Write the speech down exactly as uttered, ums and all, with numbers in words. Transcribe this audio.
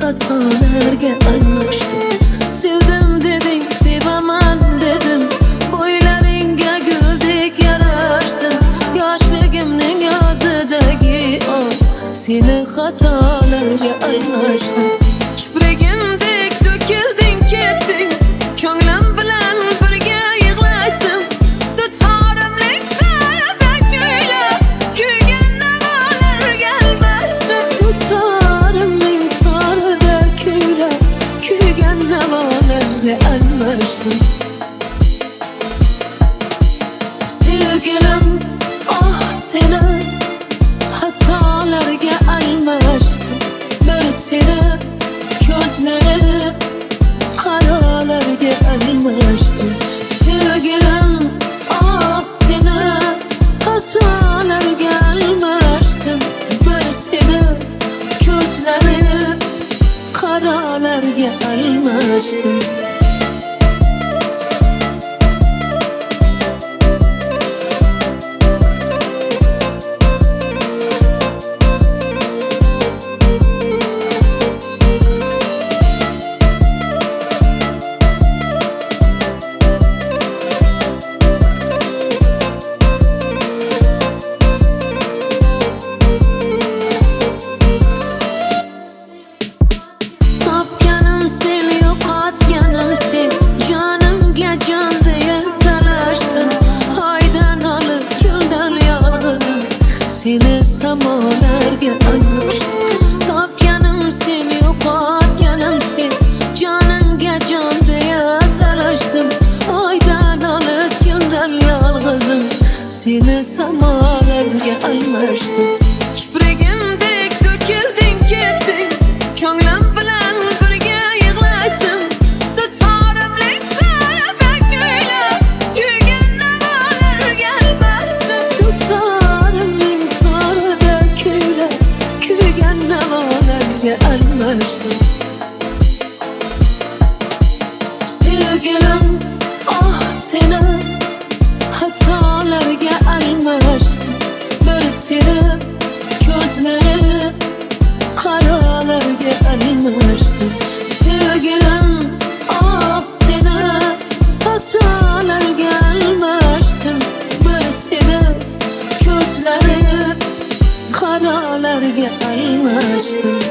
xatolarga almashdim. Sevdim deding, sevaman dedim, bo'ylaringga guldek yarashdim. Yoshligimning yozidagi oh, seni xatolarga almashdim. Kiprigimdek to'kilding ketding, ko'nglim bilan birga yig'lashdim. Dutorimlik tarada kuylab, kuygan navolarga almashdim. Dutorimning tarada kuylab, kuygan navolarga almashdim. Sevgilim, oh seni xatolarga almashdim. Bir seni ko'zlari qarolarga almashdim. Sevgilim, oh seni xatolarga almashdim. Bir seni ko'zlari qarolarga almashdim. Seni samolarga almashdim. Topganim seni, yo'qotganim sen, jonimga jon deya talashdim. Oydan olis, kundan yolg'izim, seni samolarga almashdim. Kiprigimdek to'kilding ketding, ko'nglim bilan birga yig'lashdim. Dutorimlik tarada kuylab, kuygan navolarga almashdim. Dutorimning tarada kuylab, kuygan navolarga almashdim. Sevgilim, oh seni xatolarga almashdim. Bir seni ko'zlari qarolarga almashdim. Sevgilim, oh seni xatolarga almashdim. Bir seni ko'zlari qarolarga almashdim.